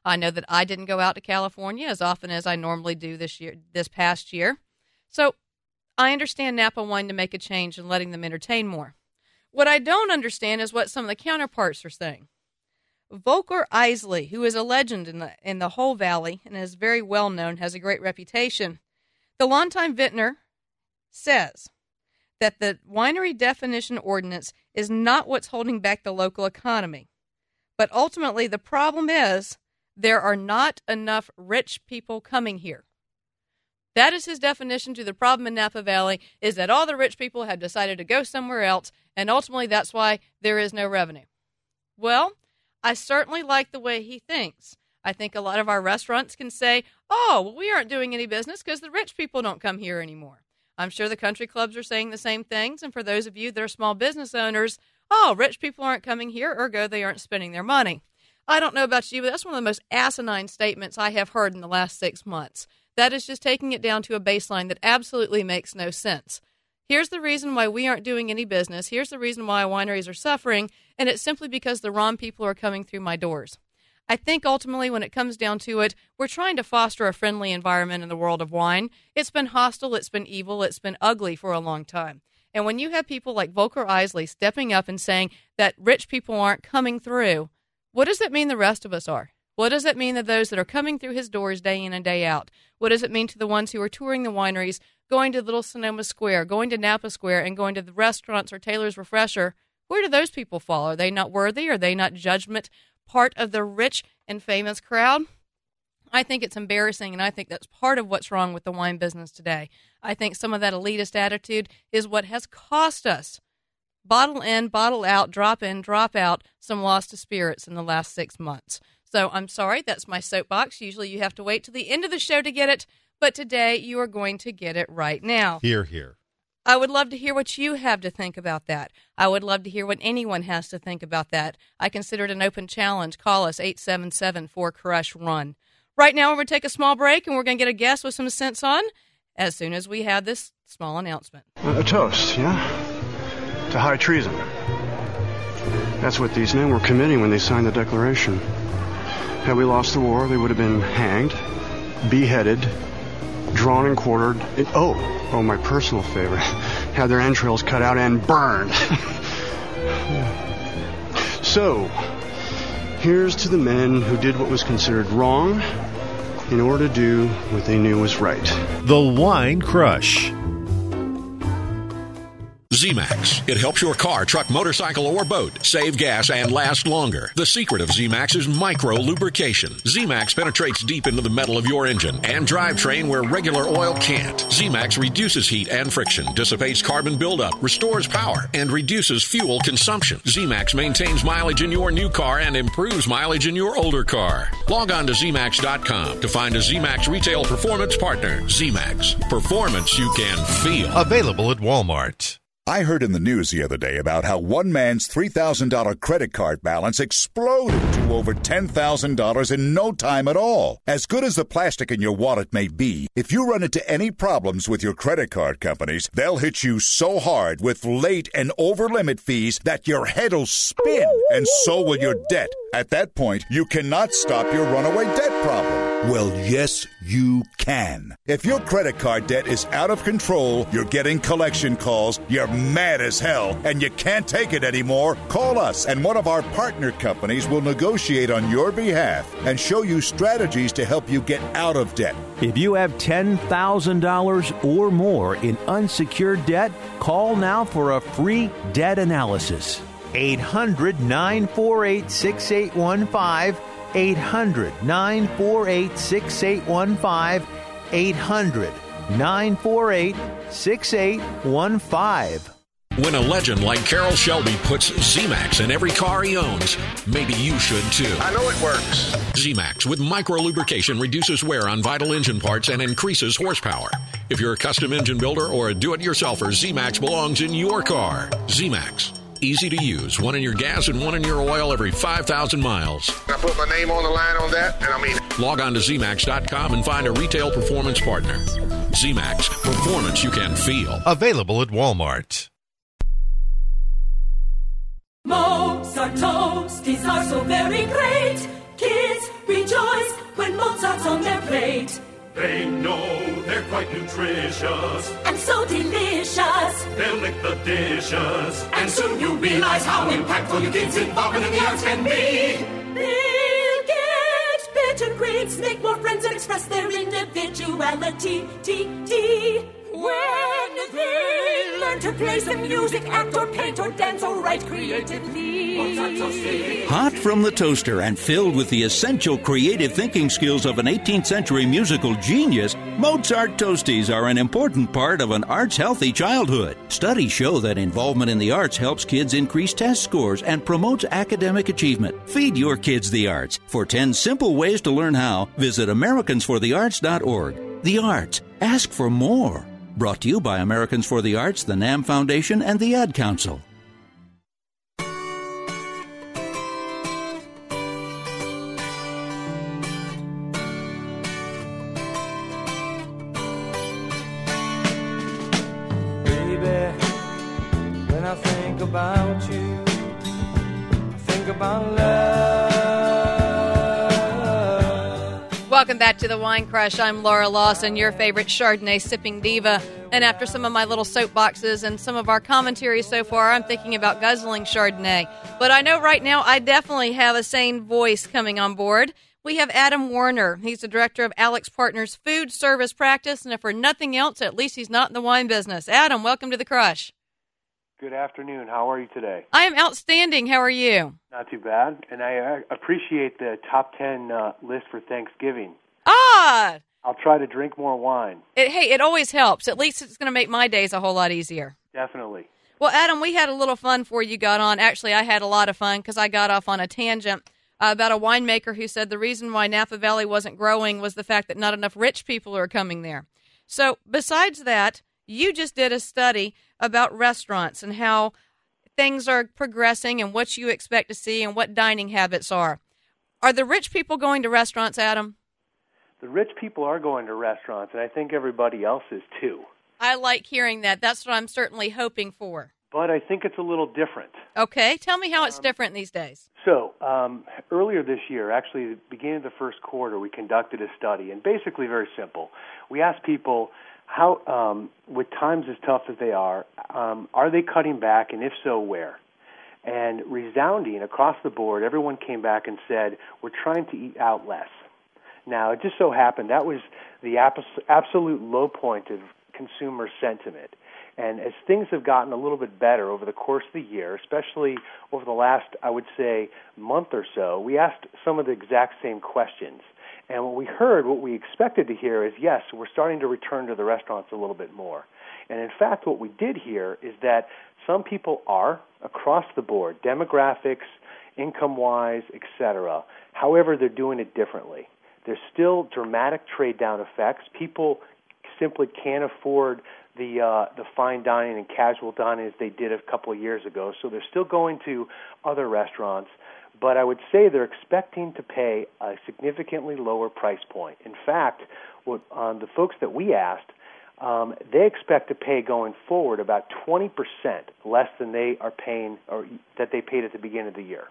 I know that I didn't go out to California as often as I normally do this year, this past year. So I understand Napa wanting to make a change and letting them entertain more. What I don't understand is what some of the counterparts are saying. Volker Isley, who is a legend in the in the whole valley and is very well known, has a great reputation. The longtime vintner says that the winery definition ordinance is not what's holding back the local economy. But ultimately, the problem is there are not enough rich people coming here. That is his definition to the problem in Napa Valley, is that all the rich people have decided to go somewhere else, and ultimately that's why there is no revenue. Well, I certainly like the way he thinks. I think a lot of our restaurants can say, oh, well, we aren't doing any business because the rich people don't come here anymore. I'm sure the country clubs are saying the same things, and for those of you that are small business owners, oh, rich people aren't coming here, ergo they aren't spending their money. I don't know about you, but that's one of the most asinine statements I have heard in the last six months. That is just taking it down to a baseline that absolutely makes no sense. Here's the reason why we aren't doing any business. Here's the reason why wineries are suffering, and it's simply because the wrong people are coming through my doors. I think ultimately when it comes down to it, we're trying to foster a friendly environment in the world of wine. It's been hostile, it's been evil, it's been ugly for a long time. And when you have people like Volker Isley stepping up and saying that rich people aren't coming through, what does that mean the rest of us are? What does it mean to those that are coming through his doors day in and day out? What does it mean to the ones who are touring the wineries, going to Little Sonoma Square, going to Napa Square, and going to the restaurants or Taylor's Refresher? Where do those people fall? Are they not worthy? Are they not judgment part of the rich and famous crowd? I think it's embarrassing, and I think that's part of what's wrong with the wine business today. I think some of that elitist attitude is what has cost us bottle in, bottle out, drop in, drop out, some loss to spirits in the last six months. So I'm sorry, that's my soapbox. Usually you have to wait till the end of the show to get it, but today you are going to get it right now. Hear, hear. I would love to hear what you have to think about that. I would love to hear what anyone has to think about that. I consider it an open challenge. Call us, eight seven seven, four, crush, run. Right now we're going to take a small break, and we're going to get a guest with some sense on as soon as we have this small announcement. A toast, yeah? To high treason. That's what these men were committing when they signed the Declaration. Had we lost the war, they would have been hanged, beheaded, drawn and quartered, and, oh, oh, my personal favorite, had their entrails cut out and burned. So, here's to the men who did what was considered wrong in order to do what they knew was right. The Wine Crush. Z-Max. It helps your car, truck, motorcycle, or boat save gas and last longer. The secret of Z-Max is micro-lubrication. Z-Max penetrates deep into the metal of your engine and drivetrain where regular oil can't. Z-Max reduces heat and friction, dissipates carbon buildup, restores power, and reduces fuel consumption. Z-Max maintains mileage in your new car and improves mileage in your older car. Log on to Z max dot com to find a Z-Max retail performance partner. Z-Max. Performance you can feel. Available at Walmart. I heard in the news the other day about how one man's three thousand dollars credit card balance exploded to over ten thousand dollars in no time at all. As good as the plastic in your wallet may be, if you run into any problems with your credit card companies, they'll hit you so hard with late and over-limit fees that your head'll spin, and so will your debt. At that point, you cannot stop your runaway debt problem. Well, yes, you can. If your credit card debt is out of control, you're getting collection calls, you're mad as hell, and you can't take it anymore, call us, and one of our partner companies will negotiate on your behalf and show you strategies to help you get out of debt. If you have ten thousand dollars or more in unsecured debt, call now for a free debt analysis. eight hundred, nine four eight, six eight one five, eight hundred, nine four eight, six eight one five, eight hundred, nine four eight, six eight one five. When a legend like Carroll Shelby puts Z-Max in every car he owns, maybe you should too. I know it works. Z-Max with micro-lubrication reduces wear on vital engine parts and increases horsepower. If you're a custom engine builder or a do-it-yourselfer, Z-Max belongs in your car. Z-Max. Easy to use. One in your gas and one in your oil every five thousand miles. I put my name on the line on that, and I mean... Log on to Z max dot com and find a retail performance partner. Z-Max. Performance you can feel. Available at Walmart. Mozart toasties are so very great. Kids rejoice rejoice when Mozart's on their plate. They know they're quite nutritious and so delicious. They'll lick the dishes, and soon you'll realize how impactful your kids' involvement in the arts can be. They'll get better grades, make more friends, and express their individuality. T T When they learn to play some music, act or paint or dance or write creatively. Hot from the toaster and filled with the essential creative thinking skills of an eighteenth century musical genius, Mozart Toasties are an important part of an arts-healthy childhood. Studies show that involvement in the arts helps kids increase test scores and promotes academic achievement. Feed your kids the arts. For ten simple ways to learn how, visit Americans for the Arts dot org. The arts. Ask for more. Brought to you by Americans for the Arts, the NAM Foundation, and the Ad Council. Baby, when I think about you, I think about love. Welcome back to the Wine Crush. I'm Laura Lawson, your favorite Chardonnay sipping diva. And after some of my little soapboxes and some of our commentary so far, I'm thinking about guzzling Chardonnay. But I know right now I definitely have a sane voice coming on board. We have Adam Warner. He's the director of Alex Partners Food Service Practice. And if for nothing else, at least he's not in the wine business. Adam, welcome to the Crush. Good afternoon. How are you today? I am outstanding. How are you? Not too bad. And I uh, appreciate the top ten uh, list for Thanksgiving. Ah! I'll try to drink more wine. It, hey, it always helps. At least it's going to make my days a whole lot easier. Definitely. Well, Adam, we had a little fun before you got on. Actually, I had a lot of fun because I got off on a tangent uh, about a winemaker who said the reason why Napa Valley wasn't growing was the fact that not enough rich people are coming there. So besides that, you just did a study about restaurants and how things are progressing and what you expect to see and what dining habits are. Are the rich people going to restaurants, Adam? The rich people are going to restaurants, and I think everybody else is too. I like hearing that. That's what I'm certainly hoping for. But I think it's a little different. Okay. Tell me how it's um, different these days. So um, earlier this year, actually the beginning of the first quarter, we conducted a study, and basically very simple. We asked people, how, um, with times as tough as they are, um, are they cutting back, and if so, where? And resounding across the board, everyone came back and said, we're trying to eat out less. Now, it just so happened that was the abs- absolute low point of consumer sentiment. And as things have gotten a little bit better over the course of the year, especially over the last, I would say, month or so, we asked some of the exact same questions. And what we heard, what we expected to hear is, yes, we're starting to return to the restaurants a little bit more. And in fact, what we did hear is that some people are, across the board, demographics, income-wise, et cetera. However, they're doing it differently. There's still dramatic trade-down effects. People simply can't afford the uh, the fine dining and casual dining as they did a couple of years ago. So they're still going to other restaurants. But I would say they're expecting to pay a significantly lower price point. In fact, what, um, the folks that we asked, um, they expect to pay going forward about twenty percent less than they are paying or that they paid at the beginning of the year.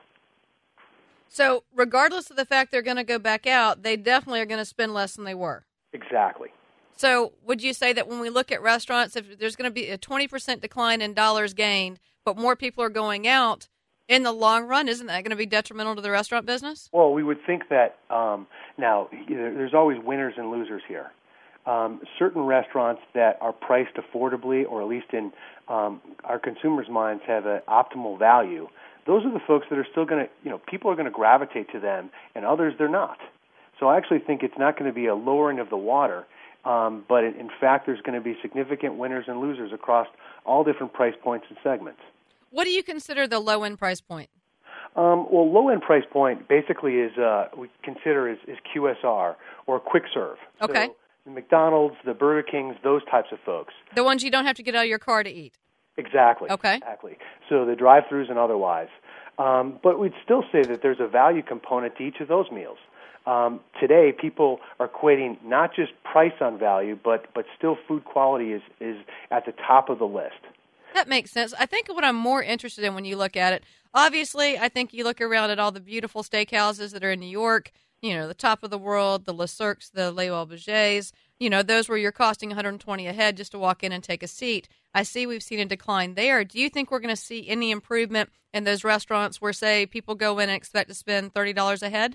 So regardless of the fact they're going to go back out, they definitely are going to spend less than they were. Exactly. So would you say that when we look at restaurants, if there's going to be a twenty percent decline in dollars gained, but more people are going out, in the long run, isn't that going to be detrimental to the restaurant business? Well, we would think that um, now there's always winners and losers here. Um, certain restaurants that are priced affordably, or at least in um, our consumers' minds have an optimal value, those are the folks that are still going to, you know, people are going to gravitate to them, and others they're not. So I actually think it's not going to be a lowering of the water, um, but in, in fact there's going to be significant winners and losers across all different price points and segments. What do you consider the low-end price point? Um, well, low-end price point basically is uh, we consider is, is Q S R or quick serve. Okay. So the McDonald's, the Burger Kings, those types of folks. The ones you don't have to get out of your car to eat. Exactly. Okay. Exactly. So the drive-thrus and otherwise. Um, but we'd still say that there's a value component to each of those meals. Um, today, people are equating not just price on value, but but still food quality is, is at the top of the list. That makes sense. I think what I'm more interested in when you look at it, obviously, I think you look around at all the beautiful steakhouses that are in New York, you know, the Top of the World, the Le Cirques, the Les Aubagés, you know, those where you're costing one hundred twenty dollars a head just to walk in and take a seat. I see we've seen a decline there. Do you think we're going to see any improvement in those restaurants where, say, people go in and expect to spend thirty dollars a head?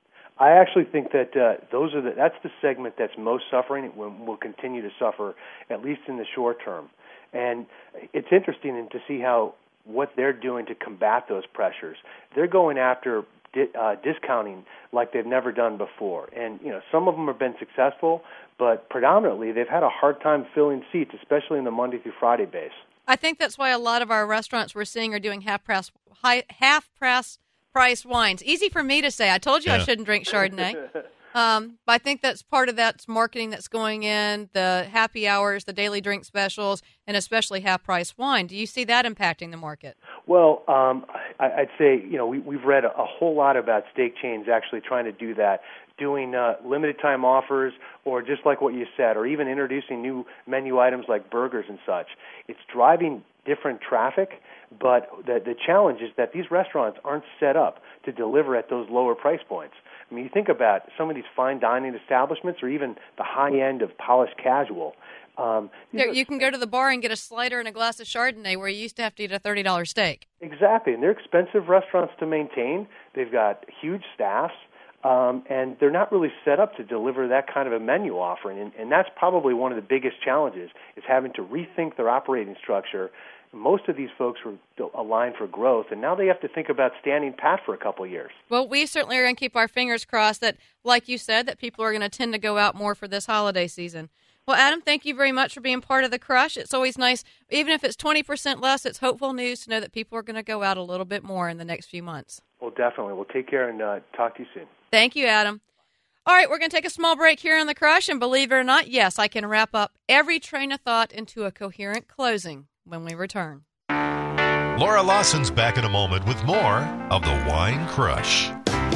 I actually think that uh, those are the, that's the segment that's most suffering and will, will continue to suffer, at least in the short term. And it's interesting to see how what they're doing to combat those pressures. They're going after di- uh, discounting like they've never done before. And, you know, some of them have been successful, but predominantly they've had a hard time filling seats, especially in the Monday through Friday base. I think that's why a lot of our restaurants we're seeing are doing half-price high, half-price price wines. Easy for me to say. I told you yeah. I shouldn't drink Chardonnay. Um, but I think that's part of that's marketing that's going in, the happy hours, the daily drink specials, and especially half-price wine. Do you see that impacting the market? Well, um, I, I'd say, you know, we, we've read a, a whole lot about steak chains actually trying to do that, doing uh, limited-time offers or just like what you said, or even introducing new menu items like burgers and such. It's driving different traffic, but the, the challenge is that these restaurants aren't set up to deliver at those lower price points. I mean, you think about some of these fine dining establishments or even the high end of polished casual. Um, there, you can go to the bar and get a slider and a glass of Chardonnay where you used to have to eat a thirty dollars steak. Exactly, and they're expensive restaurants to maintain. They've got huge staffs, um, and they're not really set up to deliver that kind of a menu offering. And, and that's probably one of the biggest challenges, is having to rethink their operating structure. Most of these folks were aligned for growth, and now they have to think about standing pat for a couple of years. Well, we certainly are going to keep our fingers crossed that, like you said, that people are going to tend to go out more for this holiday season. Well, Adam, thank you very much for being part of the Crush. It's always nice, even if it's twenty percent less, it's hopeful news to know that people are going to go out a little bit more in the next few months. Well, definitely. We'll take care and uh, talk to you soon. Thank you, Adam. All right, we're going to take a small break here on the Crush, and believe it or not, yes, I can wrap up every train of thought into a coherent closing when we return. Laura Lawson's back in a moment with more of the Wine Crush.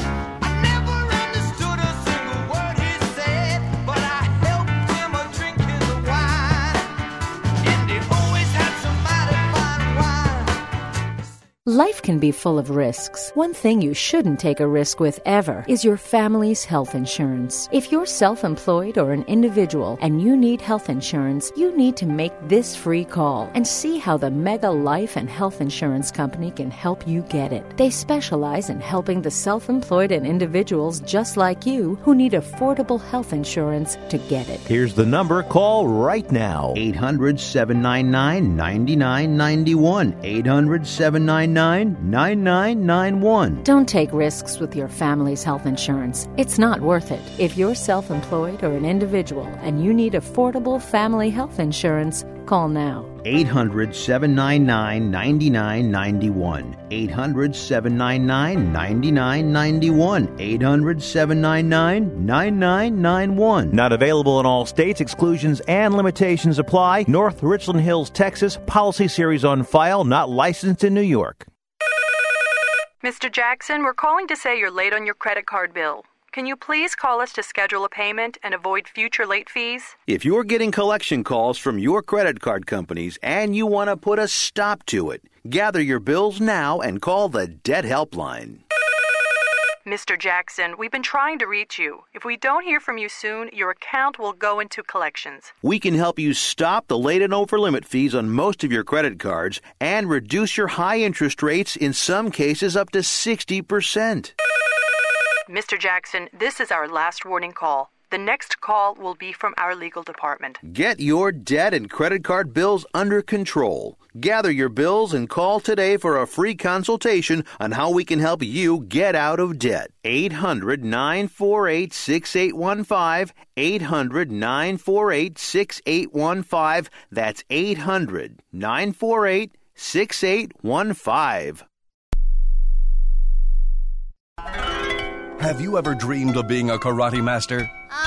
Life can be full of risks. One thing you shouldn't take a risk with ever is your family's health insurance. If you're self-employed or an individual and you need health insurance, you need to make this free call and see how the Mega Life and Health Insurance Company can help you get it. They specialize in helping the self-employed and individuals just like you who need affordable health insurance to get it. Here's the number. Call right now. eight hundred, seven nine nine, nine nine nine one. eight hundred, seven nine nine, nine nine nine one. Don't take risks with your family's health insurance. It's not worth it. If you're self-employed or an individual and you need affordable family health insurance, call now. eight hundred, seven nine nine, nine nine nine one. eight hundred, seven nine nine, nine nine nine one. eight hundred, seven nine nine, nine nine nine one. Not available in all states. Exclusions and limitations apply. North Richland Hills, Texas. Policy series on file. Not licensed in New York. Mister Jackson, we're calling to say you're late on your credit card bill. Can you please call us to schedule a payment and avoid future late fees? If you're getting collection calls from your credit card companies and you want to put a stop to it, gather your bills now and call the Debt Helpline. Mister Jackson, we've been trying to reach you. If we don't hear from you soon, your account will go into collections. We can help you stop the late and over limit fees on most of your credit cards and reduce your high interest rates, in some cases up to sixty percent. Mister Jackson, this is our last warning call. The next call will be from our legal department. Get your debt and credit card bills under control. Gather your bills and call today for a free consultation on how we can help you get out of debt. eight hundred, nine four eight, six eight one five. eight hundred, nine four eight, six eight one five. That's eight hundred, nine four eight, six eight one five. Have you ever dreamed of being a karate master?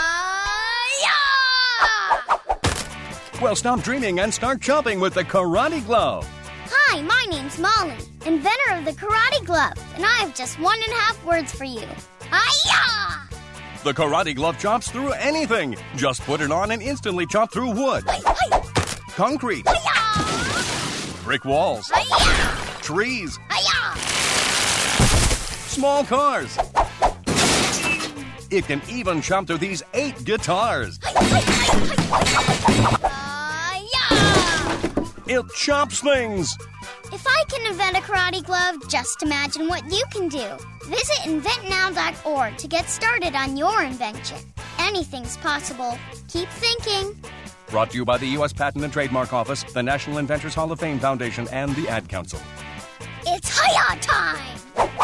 Well, stop dreaming and start chopping with the Karate Glove. Hi, my name's Molly, inventor of the Karate Glove, and I have just one and a half words for you. Hi-ya! The Karate Glove chops through anything. Just put it on and instantly chop through wood, Hi-hi! concrete, Hi-ya! brick walls, Hi-ya! trees, Hi-ya! small cars, It can even chomp through these eight guitars. Uh, yeah! It chomps things. If I can invent a karate glove, just imagine what you can do. Visit invent now dot org to get started on your invention. Anything's possible. Keep thinking. Brought to you by the U S Patent and Trademark Office, the National Inventors Hall of Fame Foundation, and the Ad Council. It's Hiya time!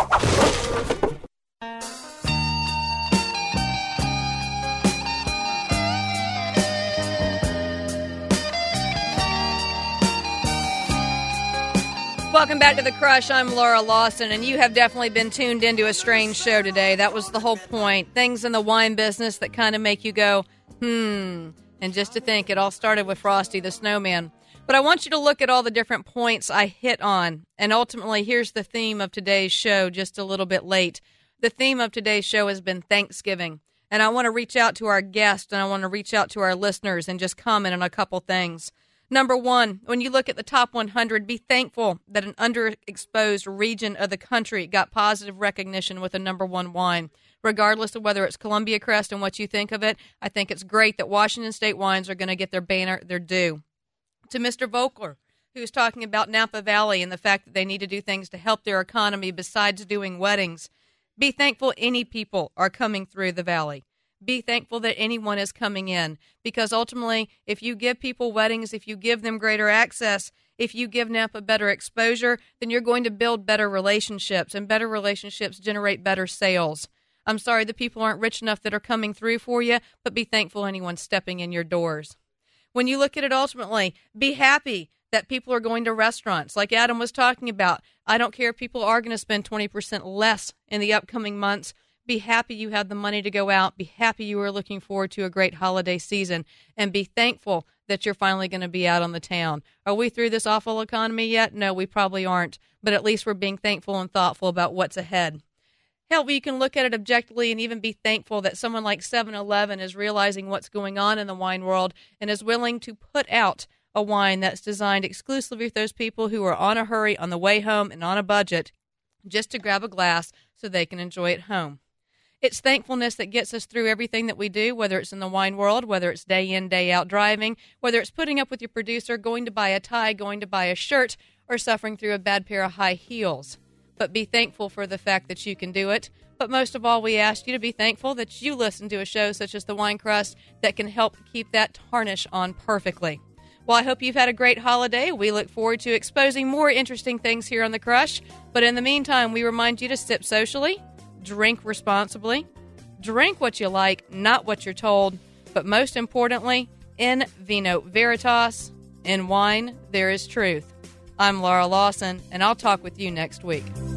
Welcome back to The Crush. I'm Laura Lawson, and you have definitely been tuned into a strange show today. That was the whole point. Things in the wine business that kind of make you go, hmm. And just to think, it all started with Frosty the Snowman. But I want you to look at all the different points I hit on. And ultimately, here's the theme of today's show, just a little bit late. The theme of today's show has been Thanksgiving. And I want to reach out to our guests, and I want to reach out to our listeners and just comment on a couple things. Number one, when you look at the top one hundred, be thankful that an underexposed region of the country got positive recognition with a number one wine. Regardless of whether it's Columbia Crest and what you think of it, I think it's great that Washington State wines are going to get their banner, their due. To Mister Volker, who's talking about Napa Valley and the fact that they need to do things to help their economy besides doing weddings, be thankful any people are coming through the valley. Be thankful that anyone is coming in, because ultimately, if you give people weddings, if you give them greater access, if you give Napa better exposure, then you're going to build better relationships, and better relationships generate better sales. I'm sorry the people aren't rich enough that are coming through for you, but be thankful anyone's stepping in your doors. When you look at it ultimately, be happy that people are going to restaurants. Like Adam was talking about, I don't care if people are going to spend twenty percent less in the upcoming months. Be happy you have the money to go out. Be happy you are looking forward to a great holiday season. And be thankful that you're finally going to be out on the town. Are we through this awful economy yet? No, we probably aren't. But at least we're being thankful and thoughtful about what's ahead. Hell, you can look at it objectively and even be thankful that someone like seven eleven is realizing what's going on in the wine world and is willing to put out a wine that's designed exclusively for those people who are on a hurry, on the way home, and on a budget, just to grab a glass so they can enjoy it home. It's thankfulness that gets us through everything that we do, whether it's in the wine world, whether it's day in, day out driving, whether it's putting up with your producer, going to buy a tie, going to buy a shirt, or suffering through a bad pair of high heels. But be thankful for the fact that you can do it. But most of all, we ask you to be thankful that you listen to a show such as The Wine Crust that can help keep that tarnish on perfectly. Well, I hope you've had a great holiday. We look forward to exposing more interesting things here on The Crush. But in the meantime, we remind you to sip socially, drink responsibly, drink what you like, not what you're told, but most importantly, in vino veritas, in wine there is truth. I'm Laura Lawson, and I'll talk with you next week.